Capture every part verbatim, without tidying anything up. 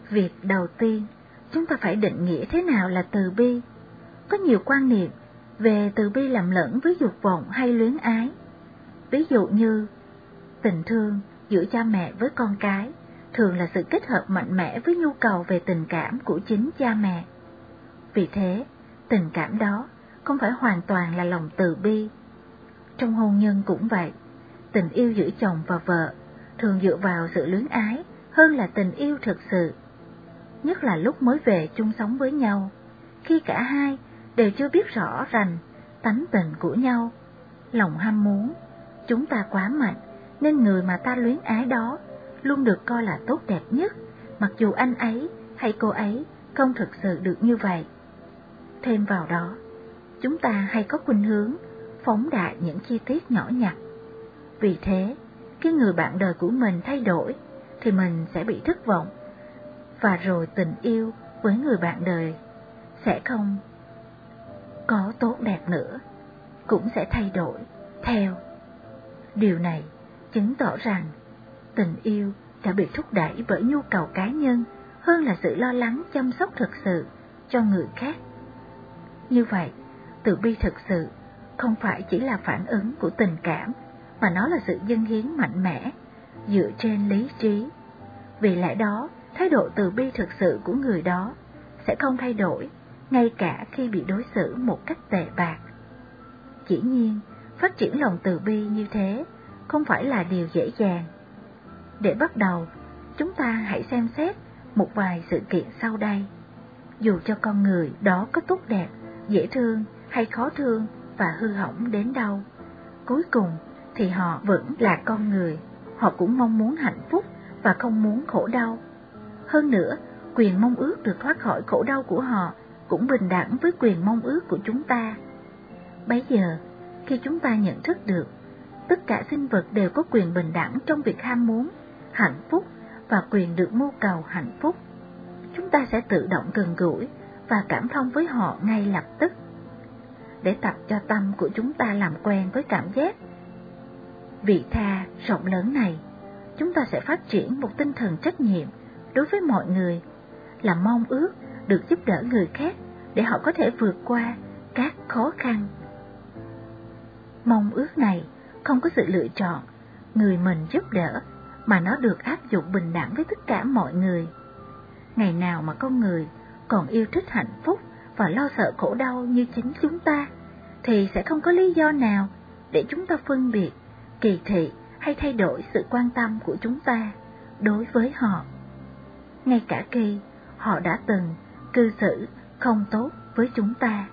Việc đầu tiên, chúng ta phải định nghĩa thế nào là từ bi. Có nhiều quan niệm về từ bi lầm lẫn với dục vọng hay luyến ái. Ví dụ như tình thương giữa cha mẹ với con cái thường là sự kết hợp mạnh mẽ với nhu cầu về tình cảm của chính cha mẹ. Vì thế, tình cảm đó không phải hoàn toàn là lòng từ bi. Trong hôn nhân cũng vậy, tình yêu giữa chồng và vợ thường dựa vào sự luyến ái hơn là tình yêu thực sự. Nhất là lúc mới về chung sống với nhau, khi cả hai đều chưa biết rõ rành tánh tình của nhau. Lòng ham muốn, chúng ta quá mạnh, nên người mà ta luyến ái đó luôn được coi là tốt đẹp nhất, mặc dù anh ấy hay cô ấy không thực sự được như vậy. Thêm vào đó, chúng ta hay có khuynh hướng phóng đại những chi tiết nhỏ nhặt. Vì thế, khi người bạn đời của mình thay đổi, thì mình sẽ bị thất vọng, và rồi tình yêu với người bạn đời sẽ không có tốt đẹp nữa, cũng sẽ thay đổi theo. Điều này chứng tỏ rằng tình yêu đã bị thúc đẩy bởi nhu cầu cá nhân hơn là sự lo lắng chăm sóc thực sự cho người khác. Như vậy, từ bi thực sự không phải chỉ là phản ứng của tình cảm, mà nó là sự dâng hiến mạnh mẽ, dựa trên lý trí. Vì lẽ đó, thái độ từ bi thực sự của người đó sẽ không thay đổi, ngay cả khi bị đối xử một cách tệ bạc. Dĩ nhiên, phát triển lòng từ bi như thế không phải là điều dễ dàng. Để bắt đầu, chúng ta hãy xem xét một vài sự kiện sau đây. Dù cho con người đó có tốt đẹp, dễ thương hay khó thương và hư hỏng đến đâu, cuối cùng thì họ vẫn là con người. Họ cũng mong muốn hạnh phúc và không muốn khổ đau. Hơn nữa, quyền mong ước được thoát khỏi khổ đau của họ cũng bình đẳng với quyền mong ước của chúng ta. Bấy giờ, khi chúng ta nhận thức được tất cả sinh vật đều có quyền bình đẳng trong việc ham muốn hạnh phúc và quyền được mưu cầu hạnh phúc, chúng ta sẽ tự động gần gũi và cảm thông với họ ngay lập tức. Để tập cho tâm của chúng ta làm quen với cảm giác vị tha rộng lớn này, chúng ta sẽ phát triển một tinh thần trách nhiệm đối với mọi người, là mong ước được giúp đỡ người khác để họ có thể vượt qua các khó khăn. Mong ước này không có sự lựa chọn người mình giúp đỡ, mà nó được áp dụng bình đẳng với tất cả mọi người. Ngày nào mà con người còn yêu thích hạnh phúc và lo sợ khổ đau như chính chúng ta, thì sẽ không có lý do nào để chúng ta phân biệt, kỳ thị hay thay đổi sự quan tâm của chúng ta đối với họ, ngay cả khi họ đã từng cư xử không tốt với chúng ta.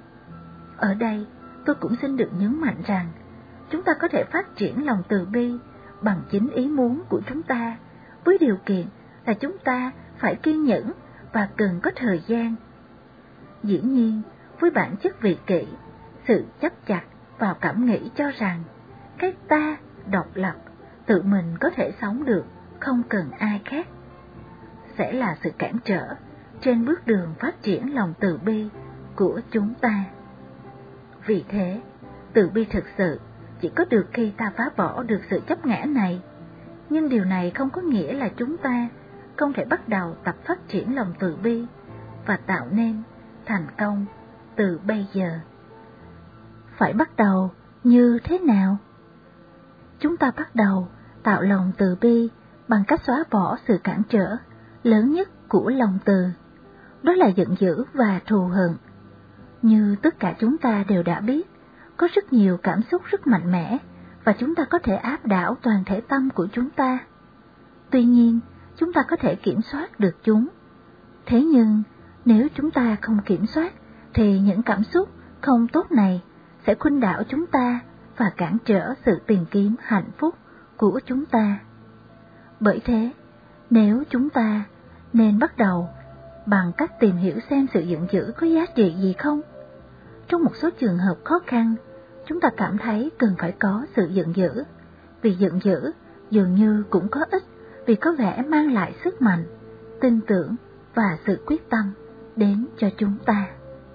Ở đây, tôi cũng xin được nhấn mạnh rằng, chúng ta có thể phát triển lòng từ bi bằng chính ý muốn của chúng ta, với điều kiện là chúng ta phải kiên nhẫn và cần có thời gian. Dĩ nhiên, với bản chất vị kỷ, sự chấp chặt vào cảm nghĩ cho rằng cái ta độc lập, tự mình có thể sống được, không cần ai khác, sẽ là sự cản trở trên bước đường phát triển lòng từ bi của chúng ta. Vì thế, từ bi thực sự chỉ có được khi ta phá bỏ được sự chấp ngã này. Nhưng điều này không có nghĩa là chúng ta không thể bắt đầu tập phát triển lòng từ bi và tạo nên thành công từ bây giờ. Phải bắt đầu như thế nào? Chúng ta bắt đầu tạo lòng từ bi bằng cách xóa bỏ sự cản trở lớn nhất của lòng từ, đó là giận dữ và thù hận. Như tất cả chúng ta đều đã biết, có rất nhiều cảm xúc rất mạnh mẽ và chúng ta có thể áp đảo toàn thể tâm của chúng ta. Tuy nhiên, chúng ta có thể kiểm soát được chúng. Thế nhưng, nếu chúng ta không kiểm soát, thì những cảm xúc không tốt này sẽ khuynh đảo chúng ta và cản trở sự tìm kiếm hạnh phúc của chúng ta. Bởi thế, nếu chúng ta nên bắt đầu bằng cách tìm hiểu xem sự giận dữ có giá trị gì không. Trong một số trường hợp khó khăn, chúng ta cảm thấy cần phải có sự giận dữ, vì giận dữ dường như cũng có ích, vì có vẻ mang lại sức mạnh, tin tưởng và sự quyết tâm đến cho chúng ta.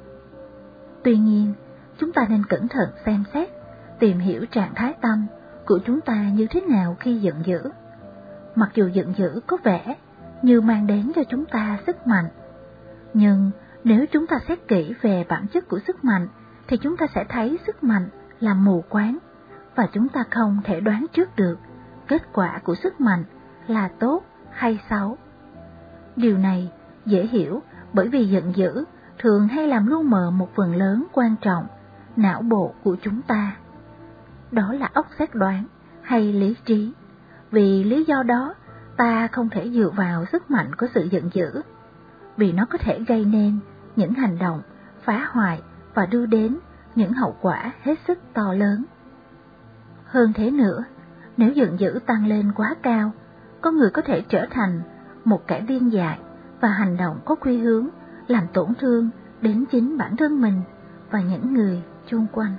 Tuy nhiên, chúng ta nên cẩn thận xem xét, tìm hiểu trạng thái tâm của chúng ta như thế nào khi giận dữ. Mặc dù giận dữ có vẻ như mang đến cho chúng ta sức mạnh. Nhưng nếu chúng ta xét kỹ về bản chất của sức mạnh, thì chúng ta sẽ thấy sức mạnh là mù quáng, và chúng ta không thể đoán trước được kết quả của sức mạnh là tốt hay xấu. Điều này dễ hiểu bởi vì giận dữ thường hay làm lu mờ một phần lớn quan trọng não bộ của chúng ta. Đó là óc xét đoán hay lý trí. Vì lý do đó, ta không thể dựa vào sức mạnh của sự giận dữ, vì nó có thể gây nên những hành động phá hoại và đưa đến những hậu quả hết sức to lớn. Hơn thế nữa, nếu giận dữ tăng lên quá cao, con người có thể trở thành một kẻ điên dại và hành động có khuynh hướng làm tổn thương đến chính bản thân mình và những người chung quanh.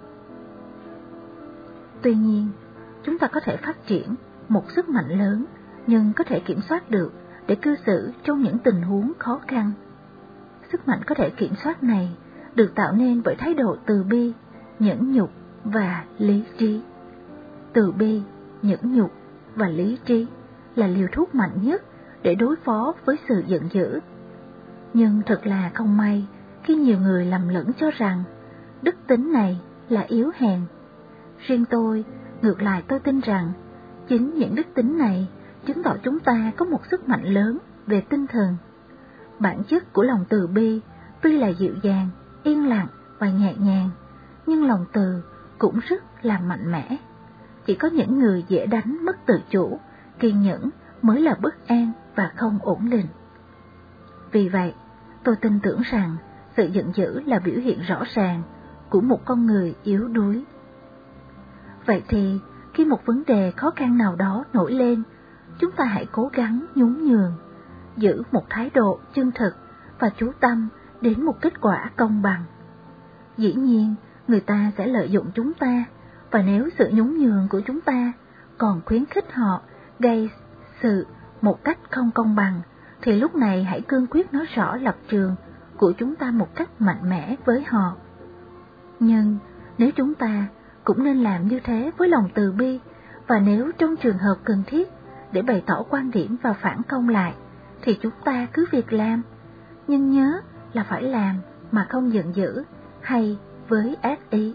Tuy nhiên, chúng ta có thể phát triển một sức mạnh lớn nhưng có thể kiểm soát được để cư xử trong những tình huống khó khăn. Sức mạnh có thể kiểm soát này được tạo nên bởi thái độ từ bi, nhẫn nhục và lý trí. Từ bi, nhẫn nhục và lý trí là liều thuốc mạnh nhất để đối phó với sự giận dữ. Nhưng thật là không may khi nhiều người lầm lẫn cho rằng đức tính này là yếu hèn. Riêng tôi, ngược lại tôi tin rằng chính những đức tính này chứng tỏ chúng ta có một sức mạnh lớn về tinh thần. Bản chất của lòng từ bi tuy là dịu dàng, yên lặng và nhẹ nhàng, nhưng lòng từ cũng rất là mạnh mẽ. Chỉ có những người dễ đánh mất tự chủ, kiên nhẫn mới là bất an và không ổn định. Vì vậy, tôi tin tưởng rằng sự giận dữ là biểu hiện rõ ràng của một con người yếu đuối. Vậy thì, khi một vấn đề khó khăn nào đó nổi lên, chúng ta hãy cố gắng nhún nhường, giữ một thái độ chân thực và chú tâm đến một kết quả công bằng. Dĩ nhiên, người ta sẽ lợi dụng chúng ta, và nếu sự nhún nhường của chúng ta còn khuyến khích họ gây sự một cách không công bằng, thì lúc này hãy cương quyết nói rõ lập trường của chúng ta một cách mạnh mẽ với họ. Nhưng nếu chúng ta cũng nên làm như thế với lòng từ bi, và nếu trong trường hợp cần thiết để bày tỏ quan điểm và phản công lại, thì chúng ta cứ việc làm, nhưng nhớ là phải làm mà không giận dữ hay với ác ý.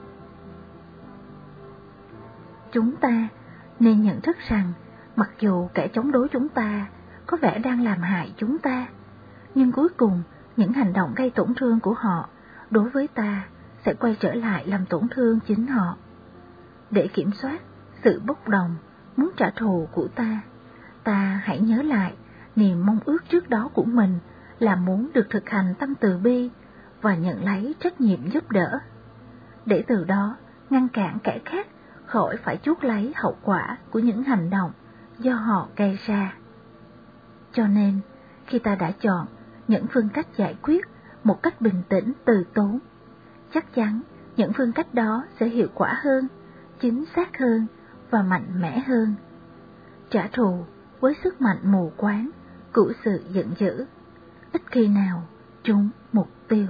Chúng ta nên nhận thức rằng mặc dù kẻ chống đối chúng ta có vẻ đang làm hại chúng ta, nhưng cuối cùng những hành động gây tổn thương của họ đối với ta sẽ quay trở lại làm tổn thương chính họ. Để kiểm soát sự bốc đồng, muốn trả thù của ta, ta hãy nhớ lại niềm mong ước trước đó của mình là muốn được thực hành tâm từ bi và nhận lấy trách nhiệm giúp đỡ, để từ đó ngăn cản kẻ khác khỏi phải chuốc lấy hậu quả của những hành động do họ gây ra. Cho nên, khi ta đã chọn những phương cách giải quyết một cách bình tĩnh từ tốn, chắc chắn những phương cách đó sẽ hiệu quả hơn, chính xác hơn và mạnh mẽ hơn. Trả thù với sức mạnh mù quáng của sự giận dữ ít khi nào trúng mục tiêu.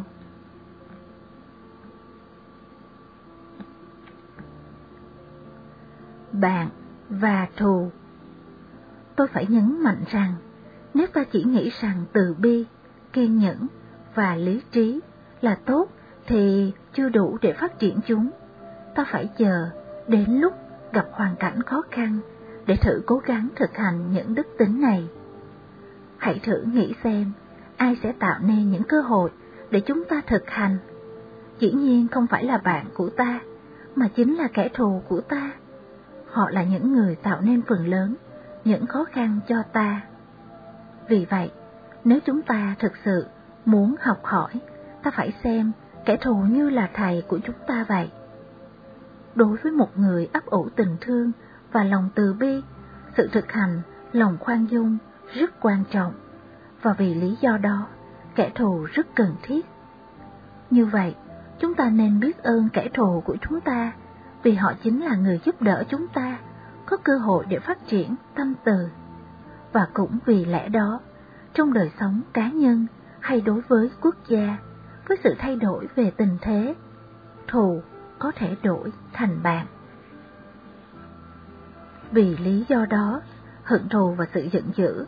Bạn và thù. Tôi phải nhấn mạnh rằng, nếu ta chỉ nghĩ rằng từ bi, kiên nhẫn và lý trí là tốt thì chưa đủ để phát triển chúng. Ta phải chờ đến lúc gặp hoàn cảnh khó khăn để thử cố gắng thực hành những đức tính này. Hãy thử nghĩ xem, ai sẽ tạo nên những cơ hội để chúng ta thực hành? Dĩ nhiên không phải là bạn của ta, mà chính là kẻ thù của ta. Họ là những người tạo nên phần lớn những khó khăn cho ta. Vì vậy, nếu chúng ta thực sự muốn học hỏi, ta phải xem kẻ thù như là thầy của chúng ta vậy. Đối với một người ấp ủ tình thương và lòng từ bi, sự thực hành lòng khoan dung rất quan trọng, và vì lý do đó, kẻ thù rất cần thiết. Như vậy, chúng ta nên biết ơn kẻ thù của chúng ta, vì họ chính là người giúp đỡ chúng ta có cơ hội để phát triển tâm từ. Và cũng vì lẽ đó, trong đời sống cá nhân hay đối với quốc gia, với sự thay đổi về tình thế, thù có thể đổi thành bạn. Vì lý do đó, hận thù và sự giận dữ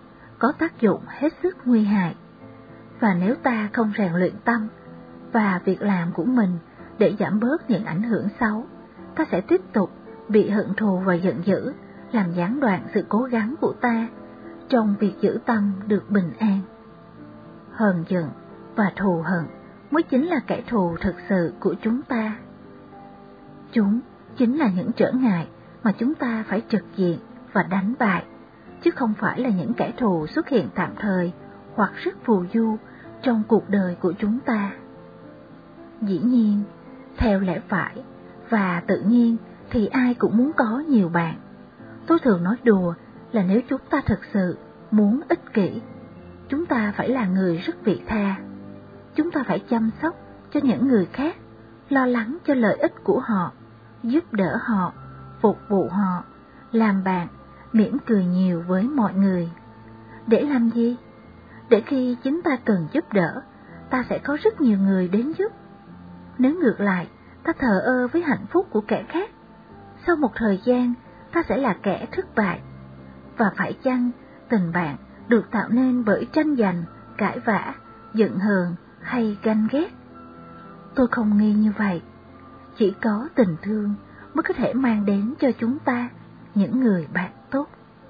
có tác dụng hết sức nguy hại. Và nếu ta không rèn luyện tâm và việc làm của mình để giảm bớt những ảnh hưởng xấu, ta sẽ tiếp tục bị hận thù và giận dữ, làm gián đoạn sự cố gắng của ta trong việc giữ tâm được bình an. Hờn giận và thù hận mới chính là kẻ thù thực sự của chúng ta. Chúng chính là những trở ngại mà chúng ta phải trực diện và đánh bại, chứ không phải là những kẻ thù xuất hiện tạm thời hoặc rất phù du trong cuộc đời của chúng ta. Dĩ nhiên, theo lẽ phải và tự nhiên thì ai cũng muốn có nhiều bạn. Tôi thường nói đùa là nếu chúng ta thực sự muốn ích kỷ, chúng ta phải là người rất vị tha. Chúng ta phải chăm sóc cho những người khác, lo lắng cho lợi ích của họ, giúp đỡ họ, phục vụ họ, làm bạn, mỉm cười nhiều với mọi người. Để làm gì? Để khi chính ta cần giúp đỡ, ta sẽ có rất nhiều người đến giúp. Nếu ngược lại, ta thờ ơ với hạnh phúc của kẻ khác, sau một thời gian ta sẽ là kẻ thất bại. Và phải chăng tình bạn được tạo nên bởi tranh giành, cãi vã, giận hờn hay ganh ghét? Tôi không nghi như vậy. Chỉ có tình thương mới có thể mang đến cho chúng ta những người bạn tốt.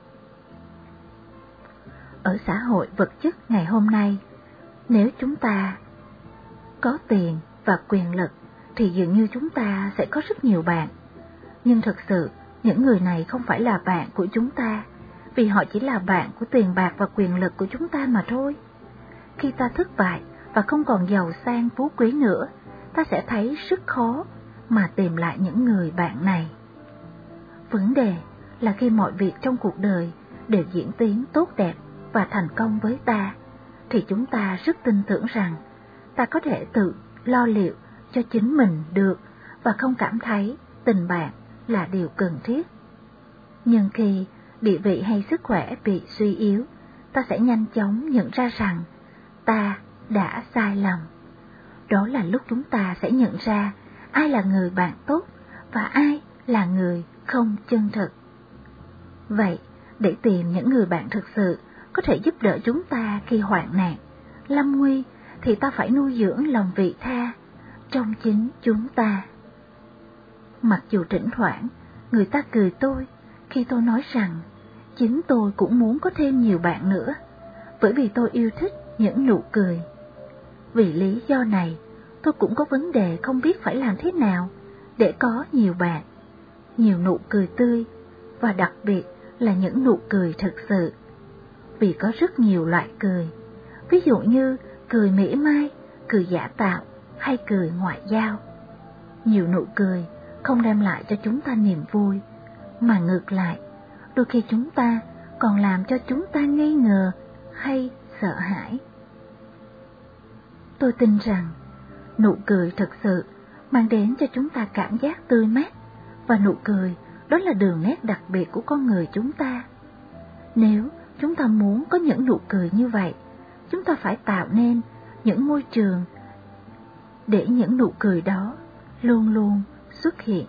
Ở xã hội vật chất ngày hôm nay, nếu chúng ta có tiền và quyền lực thì dường như chúng ta sẽ có rất nhiều bạn. Nhưng thực sự, những người này không phải là bạn của chúng ta, vì họ chỉ là bạn của tiền bạc và quyền lực của chúng ta mà thôi. Khi ta thất bại và không còn giàu sang phú quý nữa, ta sẽ thấy rất khó mà tìm lại những người bạn này. Vấn đề là khi mọi việc trong cuộc đời đều diễn tiến tốt đẹp và thành công với ta, thì chúng ta rất tin tưởng rằng ta có thể tự lo liệu cho chính mình được và không cảm thấy tình bạn là điều cần thiết. Nhưng khi địa vị hay sức khỏe bị suy yếu, ta sẽ nhanh chóng nhận ra rằng ta đã sai lầm. Đó là lúc chúng ta sẽ nhận ra ai là người bạn tốt và ai là người không chân thực. Vậy, để tìm những người bạn thực sự có thể giúp đỡ chúng ta khi hoạn nạn, lâm nguy, thì ta phải nuôi dưỡng lòng vị tha trong chính chúng ta. Mặc dù thỉnh thoảng người ta cười tôi khi tôi nói rằng chính tôi cũng muốn có thêm nhiều bạn nữa, bởi vì tôi yêu thích những nụ cười. Vì lý do này, tôi cũng có vấn đề không biết phải làm thế nào để có nhiều bạn, nhiều nụ cười tươi, và đặc biệt là những nụ cười thực sự. Vì có rất nhiều loại cười, ví dụ như cười mỉa mai, cười giả tạo hay cười ngoại giao. Nhiều nụ cười không đem lại cho chúng ta niềm vui, mà ngược lại, đôi khi chúng ta còn làm cho chúng ta nghi ngờ hay sợ hãi. Tôi tin rằng nụ cười thực sự mang đến cho chúng ta cảm giác tươi mát, và nụ cười đó là đường nét đặc biệt của con người chúng ta. Nếu chúng ta muốn có những nụ cười như vậy, chúng ta phải tạo nên những môi trường để những nụ cười đó luôn luôn xuất hiện.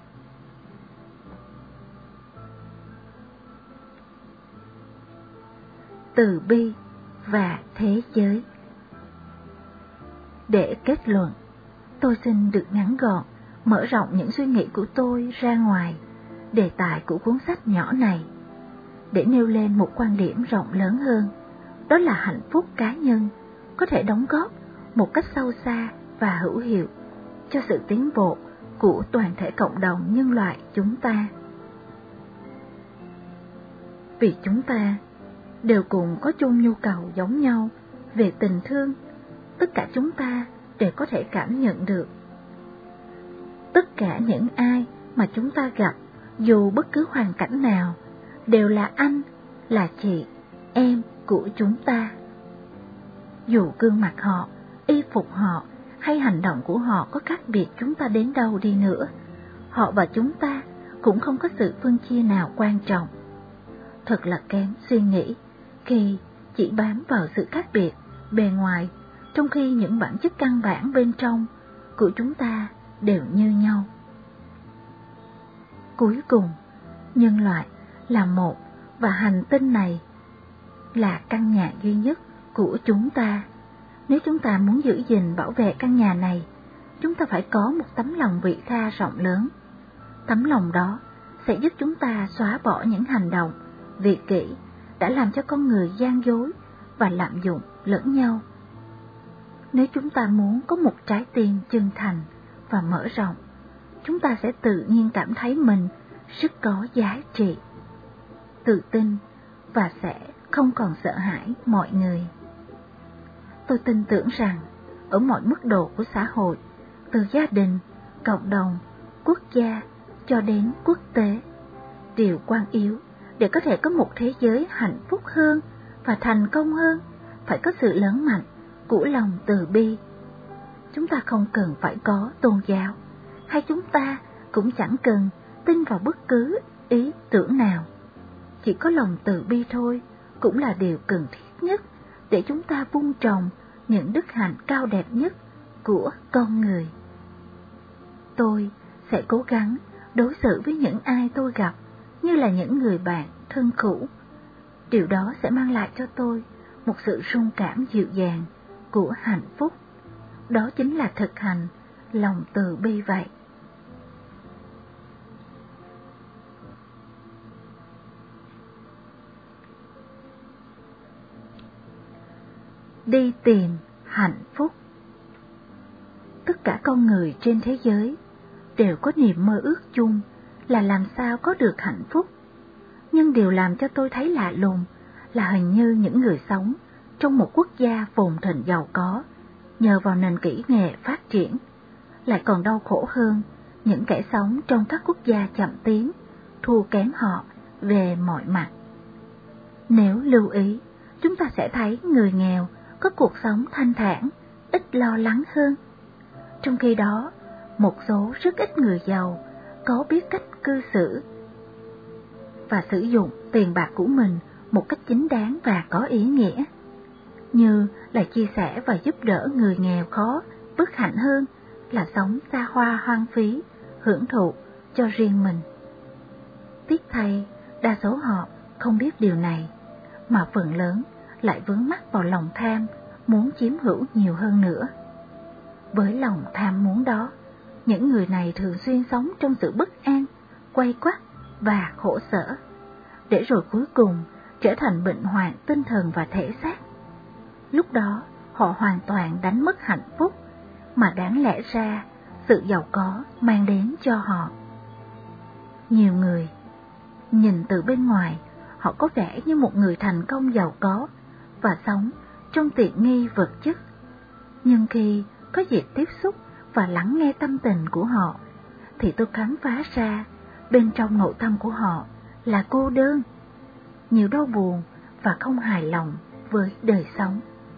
Từ bi và thế giới. Để kết luận, tôi xin được ngắn gọn, mở rộng những suy nghĩ của tôi ra ngoài đề tài của cuốn sách nhỏ này, để nêu lên một quan điểm rộng lớn hơn, đó là hạnh phúc cá nhân có thể đóng góp một cách sâu xa và hữu hiệu cho sự tiến bộ của toàn thể cộng đồng nhân loại chúng ta. Vì chúng ta đều cùng có chung nhu cầu giống nhau về tình thương, tất cả chúng ta đều có thể cảm nhận được. Tất cả những ai mà chúng ta gặp, dù bất cứ hoàn cảnh nào, đều là anh, là chị, em của chúng ta. Dù gương mặt họ, y phục họ hay hành động của họ có khác biệt chúng ta đến đâu đi nữa, họ và chúng ta cũng không có sự phân chia nào quan trọng. Thật là kém suy nghĩ khi chỉ bám vào sự khác biệt bề ngoài, trong khi những bản chất căn bản bên trong của chúng ta đều như nhau. Cuối cùng, nhân loại là một, và hành tinh này là căn nhà duy nhất của chúng ta. Nếu chúng ta muốn giữ gìn bảo vệ căn nhà này, chúng ta phải có một tấm lòng vị tha rộng lớn. Tấm lòng đó sẽ giúp chúng ta xóa bỏ những hành động, việc kỷ đã làm cho con người gian dối và lạm dụng lẫn nhau. Nếu chúng ta muốn có một trái tim chân thành và mở rộng, chúng ta sẽ tự nhiên cảm thấy mình rất có giá trị, tự tin và sẽ không còn sợ hãi mọi người. Tôi tin tưởng rằng ở mọi mức độ của xã hội, từ gia đình, cộng đồng, quốc gia cho đến quốc tế, điều quan yếu để có thể có một thế giới hạnh phúc hơn và thành công hơn phải có sự lớn mạnh của lòng từ bi. Chúng ta không cần phải có tôn giáo, hay chúng ta cũng chẳng cần tin vào bất cứ ý tưởng nào. Chỉ có lòng từ bi thôi cũng là điều cần thiết nhất để chúng ta vun trồng những đức hạnh cao đẹp nhất của con người. Tôi sẽ cố gắng đối xử với những ai tôi gặp như là những người bạn thân cũ. Điều đó sẽ mang lại cho tôi một sự rung cảm dịu dàng của hạnh phúc. Đó chính là thực hành lòng từ bi vậy. Đi tìm hạnh phúc. Tất cả con người trên thế giới đều có niềm mơ ước chung là làm sao có được hạnh phúc. Nhưng điều làm cho tôi thấy lạ lùng là hình như những người sống trong một quốc gia phồn thịnh giàu có, nhờ vào nền kỹ nghệ phát triển, lại còn đau khổ hơn những kẻ sống trong các quốc gia chậm tiến, thua kém họ về mọi mặt. Nếu lưu ý, chúng ta sẽ thấy người nghèo có cuộc sống thanh thản, ít lo lắng hơn. Trong khi đó, một số rất ít người giàu có biết cách cư xử và sử dụng tiền bạc của mình một cách chính đáng và có ý nghĩa, như là chia sẻ và giúp đỡ người nghèo khó, bất hạnh hơn là sống xa hoa hoang phí, hưởng thụ cho riêng mình. Tiếc thay, đa số họ không biết điều này, mà phần lớn lại vướng mắc vào lòng tham, muốn chiếm hữu nhiều hơn nữa. Với lòng tham muốn đó, những người này thường xuyên sống trong sự bất an, quay quắt và khổ sở, để rồi cuối cùng trở thành bệnh hoạn tinh thần và thể xác. Lúc đó, họ hoàn toàn đánh mất hạnh phúc mà đáng lẽ ra sự giàu có mang đến cho họ. Nhiều người nhìn từ bên ngoài, họ có vẻ như một người thành công giàu có và sống trong tiện nghi vật chất. Nhưng khi có dịp tiếp xúc và lắng nghe tâm tình của họ, thì tôi khám phá ra bên trong nội tâm của họ là cô đơn, nhiều đau buồn và không hài lòng với đời sống.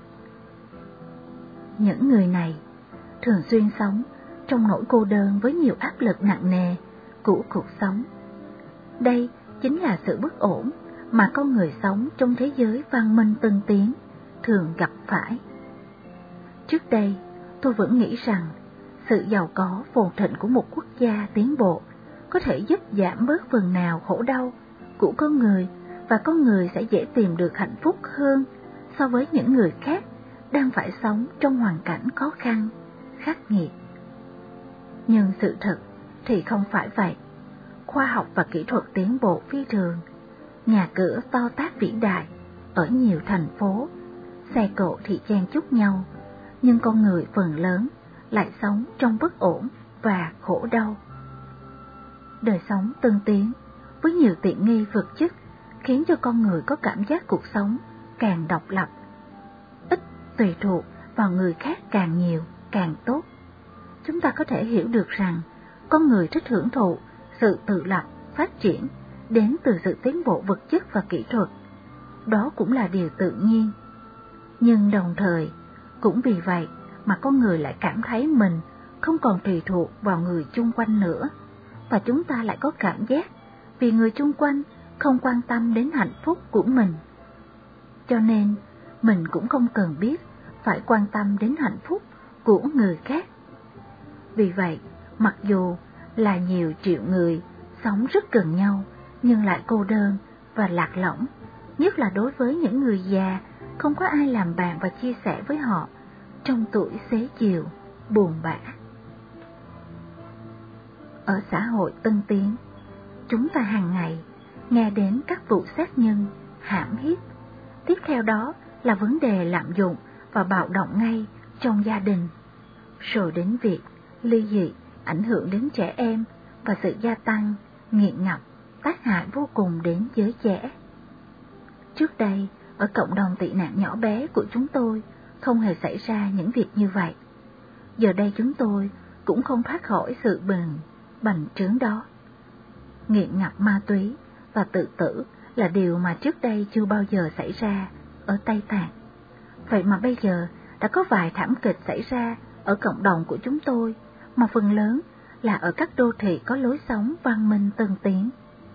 Những người này thường xuyên sống trong nỗi cô đơn với nhiều áp lực nặng nề của cuộc sống. Đây chính là sự bất ổn mà con người sống trong thế giới văn minh tân tiến thường gặp phải. Trước đây, tôi vẫn nghĩ rằng sự giàu có phồn thịnh của một quốc gia tiến bộ có thể giúp giảm bớt phần nào khổ đau của con người, và con người sẽ dễ tìm được hạnh phúc hơn so với những người khác đang phải sống trong hoàn cảnh khó khăn, khắc nghiệt. Nhưng sự thật thì không phải vậy. Khoa học và kỹ thuật tiến bộ phi thường, nhà cửa to tát vĩ đại ở nhiều thành phố, xe cộ thì chen chúc nhau, nhưng con người phần lớn lại sống trong bất ổn và khổ đau. Đời sống tân tiến với nhiều tiện nghi vật chất khiến cho con người có cảm giác cuộc sống càng độc lập, ít tùy thuộc vào người khác càng nhiều càng tốt. Chúng ta có thể hiểu được rằng con người thích hưởng thụ sự tự lập, phát triển đến từ sự tiến bộ vật chất và kỹ thuật. Đó cũng là điều tự nhiên. Nhưng đồng thời, cũng vì vậy mà con người lại cảm thấy mình không còn tùy thuộc vào người chung quanh nữa, và chúng ta lại có cảm giác vì người chung quanh không quan tâm đến hạnh phúc của mình, cho nên mình cũng không cần biết phải quan tâm đến hạnh phúc của người khác. Vì vậy, mặc dù là nhiều triệu người sống rất gần nhau nhưng lại cô đơn và lạc lõng, nhất là đối với những người già, không có ai làm bạn và chia sẻ với họ trong tuổi xế chiều, buồn bã. Ở xã hội tân tiến, chúng ta hàng ngày nghe đến các vụ sát nhân, hãm hiếp. Tiếp theo đó là vấn đề lạm dụng và bạo động ngay trong gia đình, rồi đến việc ly dị ảnh hưởng đến trẻ em và sự gia tăng, nghiện ngập, tác hại vô cùng đến giới trẻ. Trước đây, ở cộng đồng tị nạn nhỏ bé của chúng tôi, không hề xảy ra những việc như vậy. Giờ đây chúng tôi cũng không thoát khỏi sự bừng bành trướng đó. Nghiện ngập ma túy và tự tử là điều mà trước đây chưa bao giờ xảy ra ở Tây Tạng. Vậy mà bây giờ đã có vài thảm kịch xảy ra ở cộng đồng của chúng tôi, mà phần lớn là ở các đô thị có lối sống văn minh tân tiến.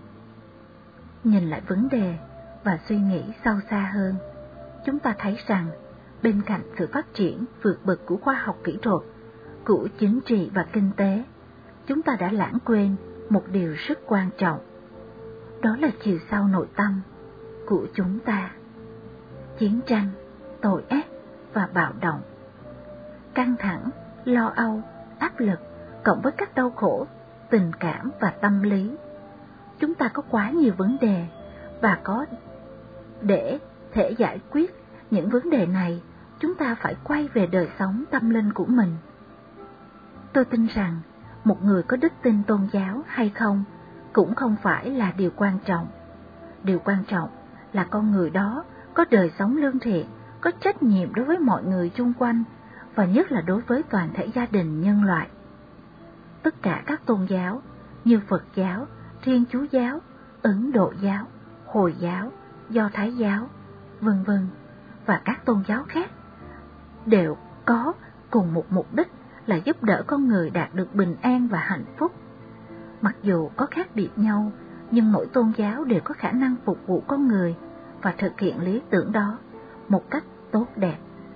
Nhìn lại vấn đề và suy nghĩ sâu xa hơn, chúng ta thấy rằng bên cạnh sự phát triển vượt bậc của khoa học kỹ thuật, của chính trị và kinh tế, chúng ta đã lãng quên một điều rất quan trọng. Đó là chiều sâu nội tâm của chúng ta. Chiến tranh, tội ác và bạo động, căng thẳng, lo âu, áp lực, cộng với các đau khổ, tình cảm và tâm lý. Chúng ta có quá nhiều vấn đề, và có để thể giải quyết những vấn đề này, chúng ta phải quay về đời sống tâm linh của mình. Tôi tin rằng một người có đức tin tôn giáo hay không cũng không phải là điều quan trọng. Điều quan trọng là con người đó có đời sống lương thiện, có trách nhiệm đối với mọi người chung quanh, và nhất là đối với toàn thể gia đình nhân loại. Tất cả các tôn giáo như Phật giáo, Thiên Chúa giáo, Ấn Độ giáo, Hồi giáo, Do Thái giáo, vân vân và các tôn giáo khác đều có cùng một mục đích là giúp đỡ con người đạt được bình an và hạnh phúc. Mặc dù có khác biệt nhau, nhưng mỗi tôn giáo đều có khả năng phục vụ con người và thực hiện lý tưởng đó một cách tốt đẹp.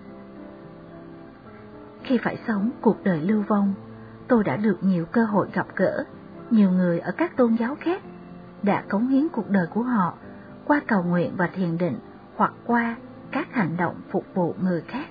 Khi phải sống cuộc đời lưu vong, tôi đã được nhiều cơ hội gặp gỡ nhiều người ở các tôn giáo khác đã cống hiến cuộc đời của họ qua cầu nguyện và thiền định, hoặc qua các hành động phục vụ người khác.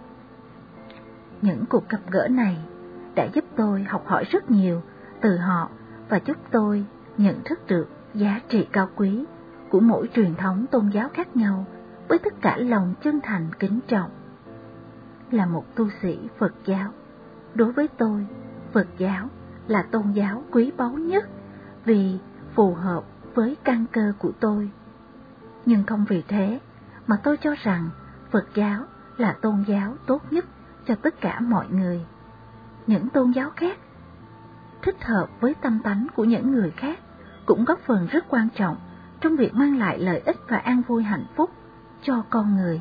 Những cuộc gặp gỡ này đã giúp tôi học hỏi rất nhiều từ họ và giúp tôi nhận thức được giá trị cao quý của mỗi truyền thống tôn giáo khác nhau với tất cả lòng chân thành kính trọng. Là một tu sĩ Phật giáo, đối với tôi, Phật giáo là tôn giáo quý báu nhất vì phù hợp với căn cơ của tôi. Nhưng không vì thế mà tôi cho rằng Phật giáo là tôn giáo tốt nhất cho tất cả mọi người. Những tôn giáo khác thích hợp với tâm tánh của những người khác cũng góp phần rất quan trọng trong việc mang lại lợi ích và an vui hạnh phúc cho con người.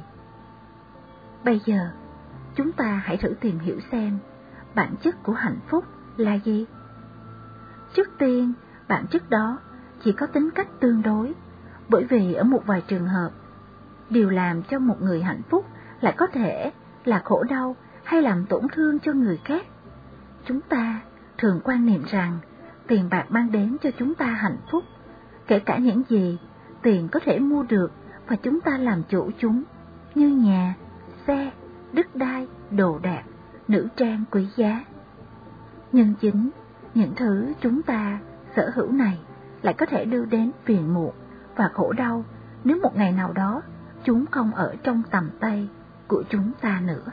Bây giờ, chúng ta hãy thử tìm hiểu xem bản chất của hạnh phúc là gì. Trước tiên, bản chất đó chỉ có tính cách tương đối, bởi vì ở một vài trường hợp, điều làm cho một người hạnh phúc lại có thể là khổ đau hay làm tổn thương cho người khác. Chúng ta thường quan niệm rằng tiền bạc mang đến cho chúng ta hạnh phúc, kể cả những gì tiền có thể mua được và chúng ta làm chủ chúng, như nhà, xe, đất đai, đồ đạc, nữ trang quý giá. Nhưng chính những thứ chúng ta sở hữu này lại có thể đưa đến phiền muộn và khổ đau nếu một ngày nào đó chúng không ở trong tầm tay của chúng ta nữa.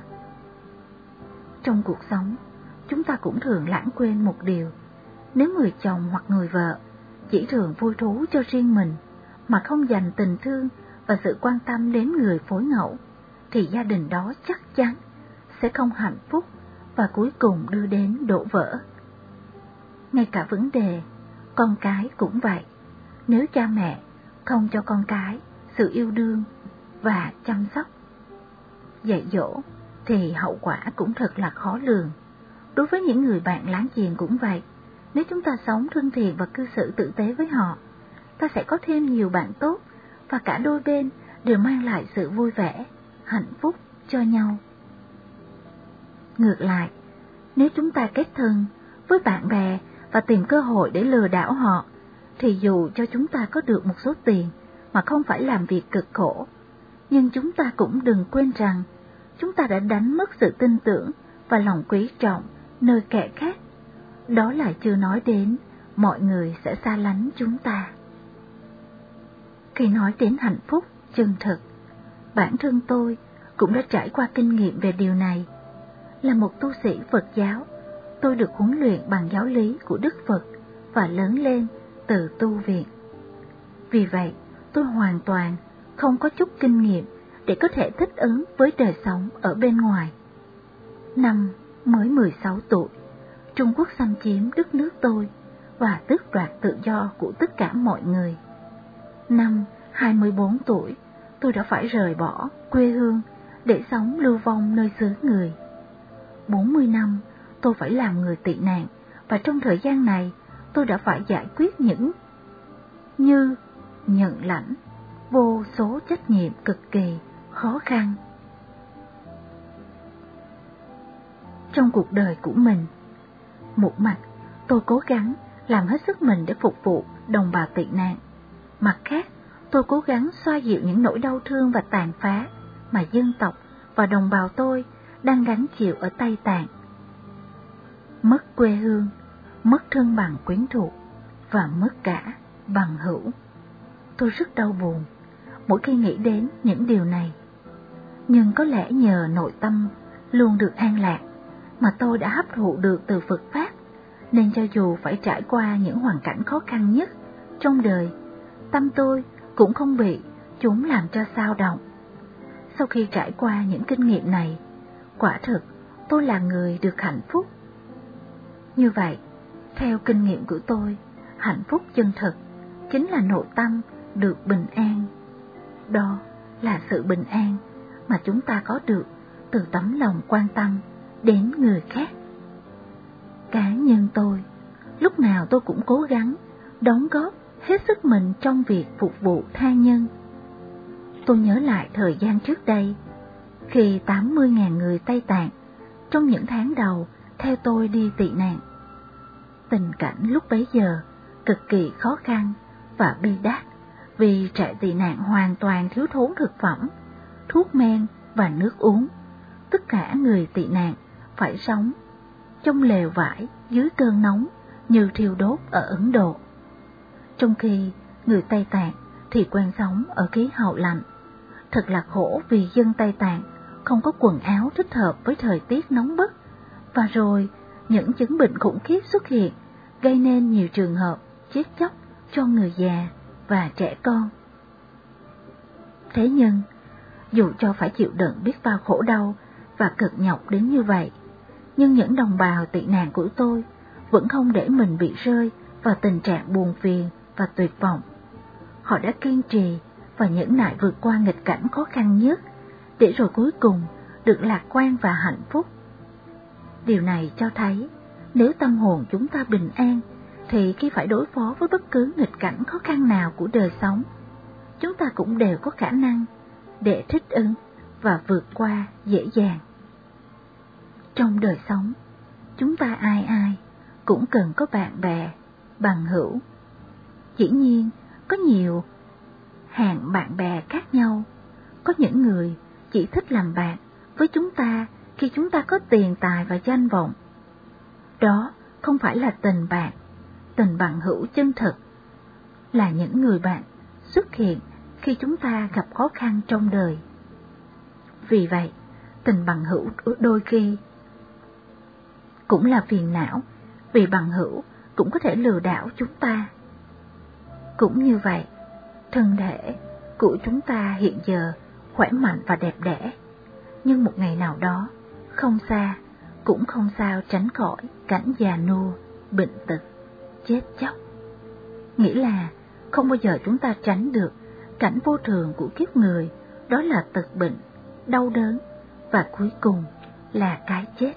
Trong cuộc sống, chúng ta cũng thường lãng quên một điều. Nếu người chồng hoặc người vợ chỉ thường vui thú cho riêng mình mà không dành tình thương và sự quan tâm đến người phối ngẫu, thì gia đình đó chắc chắn sẽ không hạnh phúc và cuối cùng đưa đến đổ vỡ. Ngay cả vấn đề con cái cũng vậy. Nếu cha mẹ không cho con cái sự yêu đương và chăm sóc, dạy dỗ, thì hậu quả cũng thật là khó lường. Đối với những người bạn láng giềng cũng vậy. Nếu chúng ta sống thân thiện và cư xử tử tế với họ, ta sẽ có thêm nhiều bạn tốt và cả đôi bên đều mang lại sự vui vẻ, hạnh phúc cho nhau. Ngược lại, nếu chúng ta kết thân với bạn bè và tìm cơ hội để lừa đảo họ, thì dù cho chúng ta có được một số tiền, mà không phải làm việc cực khổ. Nhưng chúng ta cũng đừng quên rằng chúng ta đã đánh mất sự tin tưởng và lòng quý trọng nơi kẻ khác. Đó là chưa nói đến mọi người sẽ xa lánh chúng ta. Khi nói đến hạnh phúc chân thực, bản thân tôi cũng đã trải qua kinh nghiệm về điều này. Là một tu sĩ Phật giáo, tôi được huấn luyện bằng giáo lý của Đức Phật và lớn lên từ tu viện. Vì vậy, tôi hoàn toàn không có chút kinh nghiệm để có thể thích ứng với đời sống ở bên ngoài. Năm mới mười sáu tuổi, Trung Quốc xâm chiếm đất nước tôi và tước đoạt tự do của tất cả mọi người. Năm hai mươi bốn tuổi, tôi đã phải rời bỏ quê hương để sống lưu vong nơi xứ người. bốn mươi năm, tôi phải làm người tị nạn, và trong thời gian này, tôi đã phải giải quyết những như nhận lãnh vô số trách nhiệm cực kỳ khó khăn. Trong cuộc đời của mình, một mặt tôi cố gắng làm hết sức mình để phục vụ đồng bào tị nạn, mặt khác tôi cố gắng xoa dịu những nỗi đau thương và tàn phá mà dân tộc và đồng bào tôi đang gánh chịu ở Tây Tạng. Mất quê hương, mất thân bằng quyến thuộc và mất cả bằng hữu. Tôi rất đau buồn mỗi khi nghĩ đến những điều này. Nhưng có lẽ nhờ nội tâm luôn được an lạc mà tôi đã hấp thụ được từ Phật Pháp, nên cho dù phải trải qua những hoàn cảnh khó khăn nhất trong đời, tâm tôi cũng không bị chúng làm cho xao động. Sau khi trải qua những kinh nghiệm này, quả thực tôi là người được hạnh phúc. Như vậy, theo kinh nghiệm của tôi, hạnh phúc chân thực chính là nội tâm được bình an. Đó là sự bình an mà chúng ta có được từ tấm lòng quan tâm đến người khác. Cá nhân tôi, lúc nào tôi cũng cố gắng đóng góp hết sức mình trong việc phục vụ tha nhân. Tôi nhớ lại thời gian trước đây, khi tám mươi nghìn người Tây Tạng trong những tháng đầu theo tôi đi tị nạn. Tình cảnh lúc bấy giờ cực kỳ khó khăn và bi đát, vì trại tị nạn hoàn toàn thiếu thốn thực phẩm, thuốc men và nước uống. Tất cả người tị nạn phải sống trong lều vải dưới cơn nóng như thiêu đốt ở Ấn Độ. Trong khi người Tây Tạng thì quen sống ở khí hậu lạnh. Thật là khổ vì dân Tây Tạng không có quần áo thích hợp với thời tiết nóng bức, và rồi những chứng bệnh khủng khiếp xuất hiện, gây nên nhiều trường hợp chết chóc cho người già và trẻ con. Thế nhưng, dù cho phải chịu đựng biết bao khổ đau và cực nhọc đến như vậy, nhưng những đồng bào tị nạn của tôi vẫn không để mình bị rơi vào tình trạng buồn phiền và tuyệt vọng. Họ đã kiên trì và nhẫn nại vượt qua nghịch cảnh khó khăn nhất, để rồi cuối cùng được lạc quan và hạnh phúc. Điều này cho thấy, nếu tâm hồn chúng ta bình an, thì khi phải đối phó với bất cứ nghịch cảnh khó khăn nào của đời sống, chúng ta cũng đều có khả năng để thích ứng và vượt qua dễ dàng. Trong đời sống, chúng ta ai ai cũng cần có bạn bè, bằng hữu. Dĩ nhiên, có nhiều hạng bạn bè khác nhau. Có những người chỉ thích làm bạn với chúng ta khi chúng ta có tiền tài và danh vọng. Đó không phải là tình bạn. Tình bằng hữu chân thực là những người bạn xuất hiện khi chúng ta gặp khó khăn trong đời. Vì vậy, tình bằng hữu đôi khi cũng là phiền não, vì bằng hữu cũng có thể lừa đảo chúng ta. Cũng như vậy, thân thể của chúng ta hiện giờ khỏe mạnh và đẹp đẽ, nhưng một ngày nào đó, không xa, cũng không sao tránh khỏi cảnh già nua, bệnh tật, chết chóc. Nghĩa là không bao giờ chúng ta tránh được cảnh vô thường của kiếp người, đó là tật bệnh, đau đớn và cuối cùng là cái chết.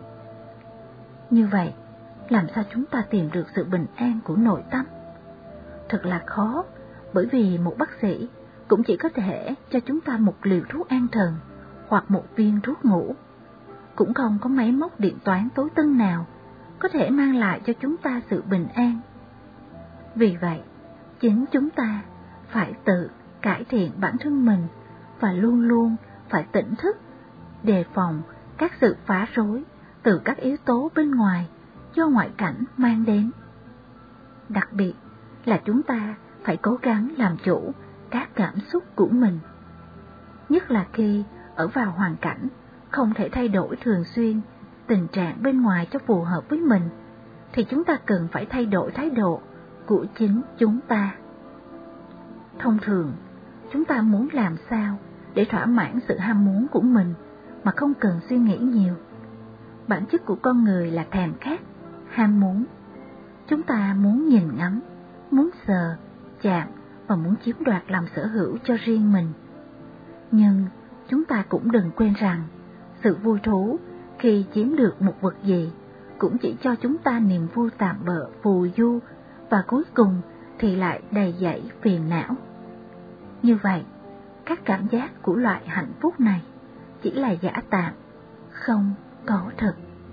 Như vậy, làm sao chúng ta tìm được sự bình an của nội tâm? Thật là khó, bởi vì một bác sĩ cũng chỉ có thể cho chúng ta một liều thuốc an thần hoặc một viên thuốc ngủ. Cũng không có máy móc điện toán tối tân nào có thể mang lại cho chúng ta sự bình an. Vì vậy, chính chúng ta phải tự cải thiện bản thân mình và luôn luôn phải tỉnh thức, đề phòng các sự phá rối từ các yếu tố bên ngoài do ngoại cảnh mang đến. Đặc biệt là chúng ta phải cố gắng làm chủ các cảm xúc của mình. Nhất là khi ở vào hoàn cảnh không thể thay đổi thường xuyên tình trạng bên ngoài cho phù hợp với mình, thì chúng ta cần phải thay đổi thái độ của chính chúng ta. Thông thường, chúng ta muốn làm sao để thỏa mãn sự ham muốn của mình mà không cần suy nghĩ nhiều. Bản chất của con người là thèm khát, ham muốn. Chúng ta muốn nhìn ngắm, muốn sờ, chạm và muốn chiếm đoạt làm sở hữu cho riêng mình. Nhưng chúng ta cũng đừng quên rằng sự vui thú khi chiếm được một vật gì cũng chỉ cho chúng ta niềm vui tạm bợ phù du, và cuối cùng thì lại đầy dẫy phiền não. Như vậy, các cảm giác của loại hạnh phúc này chỉ là giả tạm, không có thật.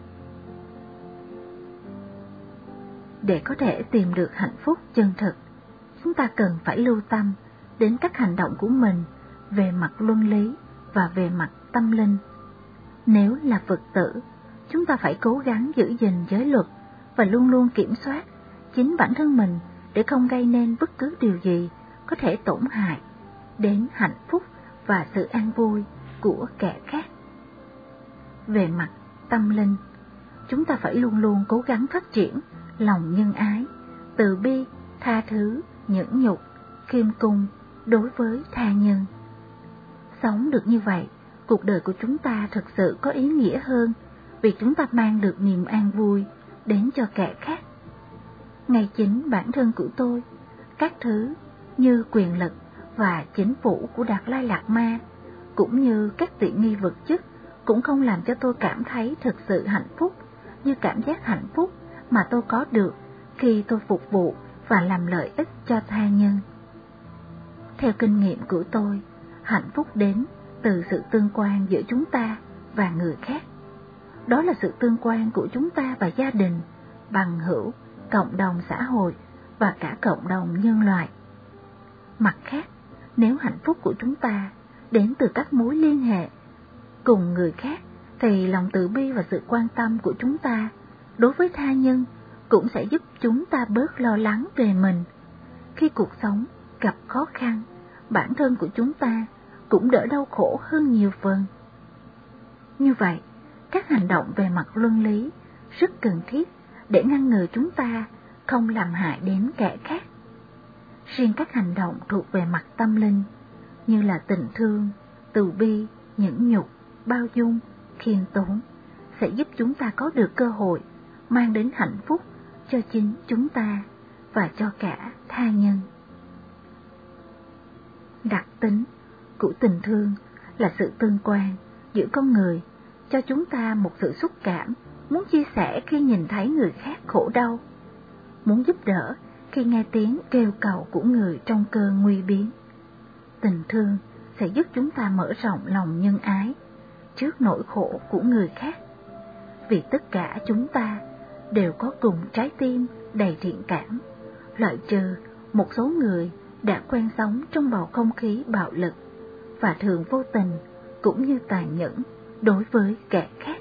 Để có thể tìm được hạnh phúc chân thực, chúng ta cần phải lưu tâm đến các hành động của mình về mặt luân lý và về mặt tâm linh. Nếu là Phật tử, chúng ta phải cố gắng giữ gìn giới luật và luôn luôn kiểm soát chính bản thân mình để không gây nên bất cứ điều gì có thể tổn hại đến hạnh phúc và sự an vui của kẻ khác. Về mặt tâm linh, chúng ta phải luôn luôn cố gắng phát triển lòng nhân ái, từ bi, tha thứ, nhẫn nhục, khiêm cung đối với tha nhân. Sống được như vậy, cuộc đời của chúng ta thực sự có ý nghĩa hơn, vì chúng ta mang được niềm an vui đến cho kẻ khác. Ngay chính bản thân của tôi, các thứ như quyền lực và chính phủ của Đạt Lai Lạt Ma, cũng như các tiện nghi vật chất, cũng không làm cho tôi cảm thấy thực sự hạnh phúc như cảm giác hạnh phúc mà tôi có được khi tôi phục vụ và làm lợi ích cho tha nhân. Theo kinh nghiệm của tôi, hạnh phúc đến từ sự tương quan giữa chúng ta và người khác. Đó là sự tương quan của chúng ta và gia đình, bằng hữu, cộng đồng xã hội và cả cộng đồng nhân loại. Mặt khác, nếu hạnh phúc của chúng ta đến từ các mối liên hệ cùng người khác, thì lòng từ bi và sự quan tâm của chúng ta đối với tha nhân cũng sẽ giúp chúng ta bớt lo lắng về mình. Khi cuộc sống gặp khó khăn, bản thân của chúng ta cũng đỡ đau khổ hơn nhiều phần. Như vậy, các hành động về mặt luân lý rất cần thiết để ngăn ngừa chúng ta không làm hại đến kẻ khác. Riêng các hành động thuộc về mặt tâm linh như là tình thương, từ bi, nhẫn nhục, bao dung, khiêm tốn sẽ giúp chúng ta có được cơ hội mang đến hạnh phúc cho chính chúng ta và cho cả tha nhân. Đặc tính của tình thương là sự tương quan giữa con người, cho chúng ta một sự xúc cảm, muốn chia sẻ khi nhìn thấy người khác khổ đau, muốn giúp đỡ khi nghe tiếng kêu cầu của người trong cơn nguy biến. Tình thương sẽ giúp chúng ta mở rộng lòng nhân ái trước nỗi khổ của người khác, vì tất cả chúng ta đều có cùng trái tim đầy thiện cảm, loại trừ một số người đã quen sống trong bầu không khí bạo lực và thường vô tình cũng như tàn nhẫn đối với kẻ khác.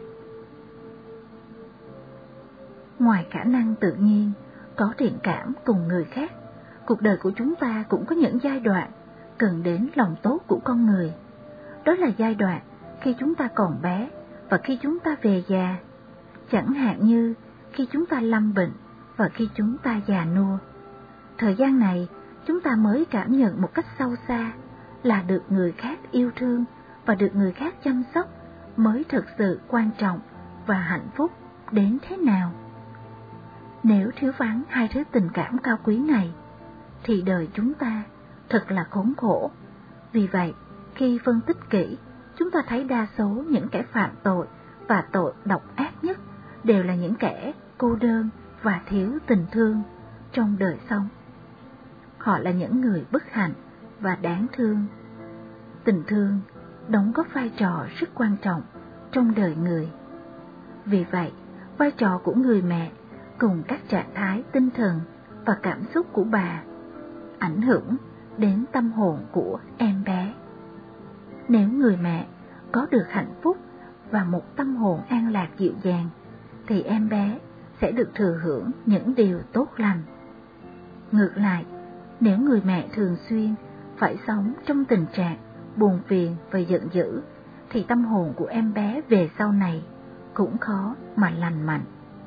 Ngoài khả năng tự nhiên có thiện cảm cùng người khác, cuộc đời của chúng ta cũng có những giai đoạn cần đến lòng tốt của con người. Đó là giai đoạn khi chúng ta còn bé và khi chúng ta về già, chẳng hạn như khi chúng ta lâm bệnh và khi chúng ta già nua. Thời gian này, chúng ta mới cảm nhận một cách sâu xa là được người khác yêu thương và được người khác chăm sóc mới thực sự quan trọng và hạnh phúc đến thế nào. Nếu thiếu vắng hai thứ tình cảm cao quý này, thì đời chúng ta thật là khốn khổ. Vì vậy, khi phân tích kỹ, chúng ta thấy đa số những kẻ phạm tội và tội độc ác nhất đều là những kẻ cô đơn và thiếu tình thương trong đời sống. Họ là những người bất hạnh và đáng thương. Tình thương đóng góp vai trò rất quan trọng trong đời người. Vì vậy, vai trò của người mẹ cùng các trạng thái tinh thần và cảm xúc của bà ảnh hưởng đến tâm hồn của em bé. Nếu người mẹ có được hạnh phúc và một tâm hồn an lạc dịu dàng, thì em bé sẽ được thừa hưởng những điều tốt lành. Ngược lại, nếu người mẹ thường xuyên phải sống trong tình trạng buồn phiền và giận dữ, thì tâm hồn của em bé về sau này cũng khó mà lành mạnh.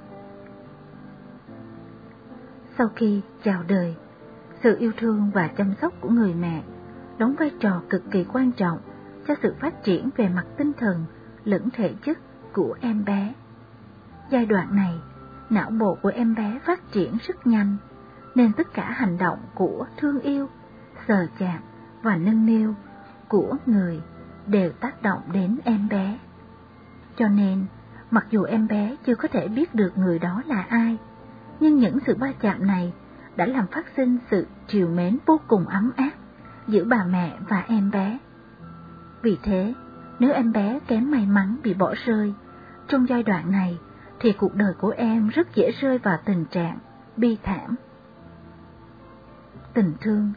Sau khi chào đời, sự yêu thương và chăm sóc của người mẹ đóng vai trò cực kỳ quan trọng cho sự phát triển về mặt tinh thần lẫn thể chất của em bé. Giai đoạn này, não bộ của em bé phát triển rất nhanh, nên tất cả hành động của thương yêu, sờ chạm và nâng niu của người đều tác động đến em bé. Cho nên, mặc dù em bé chưa có thể biết được người đó là ai, nhưng những sự va chạm này đã làm phát sinh sự trìu mến vô cùng ấm áp giữa bà mẹ và em bé. Vì thế, nếu em bé kém may mắn bị bỏ rơi trong giai đoạn này, thì cuộc đời của em rất dễ rơi vào tình trạng bi thảm. Tình thương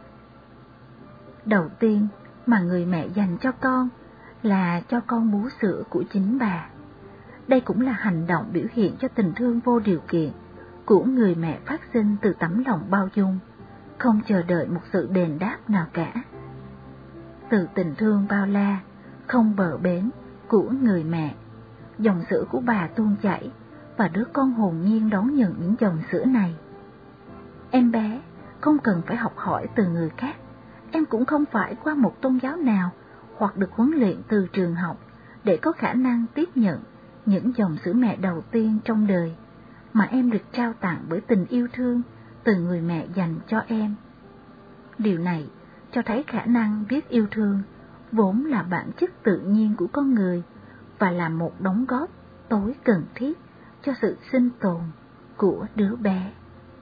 đầu tiên mà người mẹ dành cho con là cho con bú sữa của chính bà. Đây cũng là hành động biểu hiện cho tình thương vô điều kiện của người mẹ phát sinh từ tấm lòng bao dung, không chờ đợi một sự đền đáp nào cả. Từ tình thương bao la, không bờ bến của người mẹ, dòng sữa của bà tuôn chảy và đứa con hồn nhiên đón nhận những dòng sữa này. Em bé không cần phải học hỏi từ người khác, em cũng không phải qua một tôn giáo nào hoặc được huấn luyện từ trường học để có khả năng tiếp nhận những dòng sữa mẹ đầu tiên trong đời mà em được trao tặng bởi tình yêu thương từ người mẹ dành cho em. Điều này cho thấy khả năng biết yêu thương vốn là bản chất tự nhiên của con người và là một đóng góp tối cần thiết cho sự sinh tồn của đứa bé.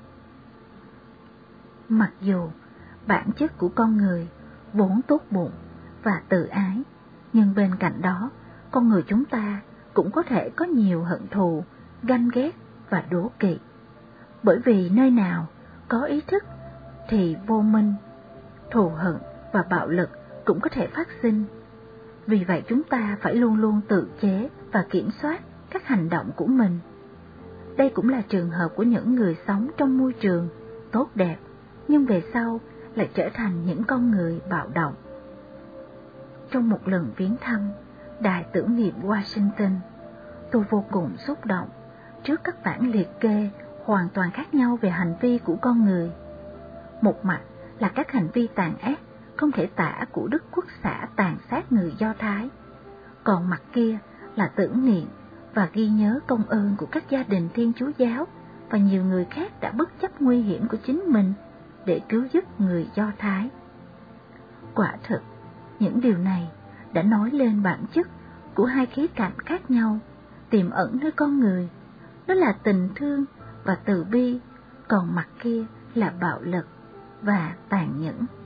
Mặc dù bản chất của con người vốn tốt bụng và tự ái, nhưng bên cạnh đó, con người chúng ta cũng có thể có nhiều hận thù, ganh ghét và đố kỵ. Bởi vì nơi nào có ý thức thì vô minh, thù hận và bạo lực cũng có thể phát sinh. Vì vậy chúng ta phải luôn luôn tự chế và kiểm soát các hành động của mình. Đây cũng là trường hợp của những người sống trong môi trường tốt đẹp, nhưng về sau lại trở thành những con người bạo động. Trong một lần viếng thăm Đài tưởng niệm Washington, tôi vô cùng xúc động trước các bản liệt kê hoàn toàn khác nhau về hành vi của con người. Một mặt là các hành vi tàn ác không thể tả của Đức Quốc xã tàn sát người Do Thái, còn mặt kia là tưởng niệm và ghi nhớ công ơn của các gia đình Thiên Chúa giáo và nhiều người khác đã bất chấp nguy hiểm của chính mình để cứu giúp người Do Thái. Quả thực, những điều này đã nói lên bản chất của hai khía cạnh khác nhau tiềm ẩn nơi con người, đó là tình thương và từ bi, còn mặt kia là bạo lực và tàn nhẫn.